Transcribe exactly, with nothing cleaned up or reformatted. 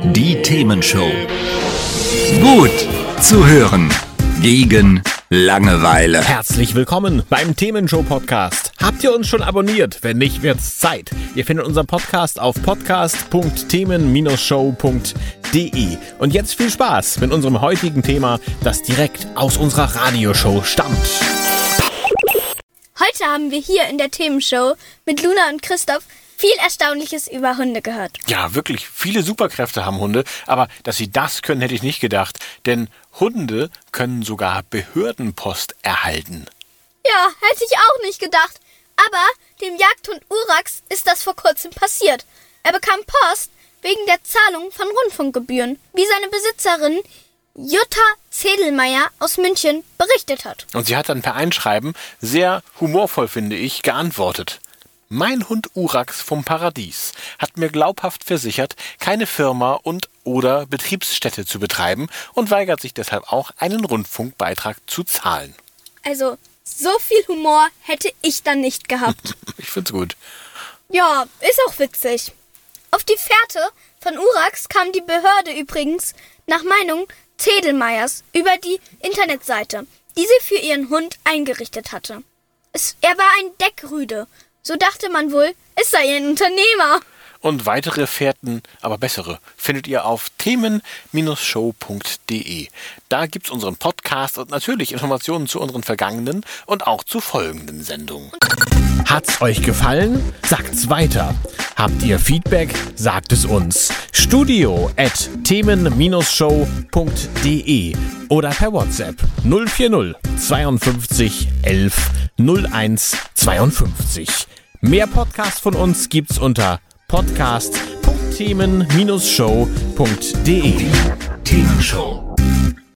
Die Themenshow. Gut zu hören. Gegen Langeweile. Herzlich willkommen beim Themenshow-Podcast. Habt ihr uns schon abonniert? Wenn nicht, wird's Zeit. Ihr findet unseren Podcast auf podcast punkt themen Bindestrich show punkt de. Und jetzt viel Spaß mit unserem heutigen Thema, das direkt aus unserer Radioshow stammt. Heute haben wir hier in der Themenshow mit Luna und Christoph viel Erstaunliches über Hunde gehört. Ja, wirklich, viele Superkräfte haben Hunde, aber dass sie das können, hätte ich nicht gedacht. Denn Hunde können sogar Behördenpost erhalten. Ja, hätte ich auch nicht gedacht. Aber dem Jagdhund Urax ist das vor kurzem passiert. Er bekam Post wegen der Zahlung von Rundfunkgebühren, wie seine Besitzerin Jutta Zedelmeier aus München berichtet hat. Und sie hat dann per Einschreiben, sehr humorvoll finde ich, geantwortet. Mein Hund Urax vom Paradies hat mir glaubhaft versichert, keine Firma und oder Betriebsstätte zu betreiben und weigert sich deshalb auch, einen Rundfunkbeitrag zu zahlen. Also, so viel Humor hätte ich dann nicht gehabt. Ich find's gut. Ja, ist auch witzig. Auf die Fährte von Urax kam die Behörde übrigens nach Meinung Zedelmeiers über die Internetseite, die sie für ihren Hund eingerichtet hatte. Es, er war ein Deckrüde. So dachte man wohl, es sei ein Unternehmer. Und weitere Fährten, aber bessere, findet ihr auf themen Bindestrich show punkt de. Da gibt's unseren Podcast und natürlich Informationen zu unseren vergangenen und auch zu folgenden Sendungen. Hat's euch gefallen? Sagt's weiter. Habt ihr Feedback? Sagt es uns. Studio at themen Bindestrich show punkt de oder per WhatsApp null vier null zweiundfünfzig elf null eins zweiundfünfzig. Mehr Podcasts von uns gibt's unter podcast punkt themen Bindestrich show punkt de. Themenshow.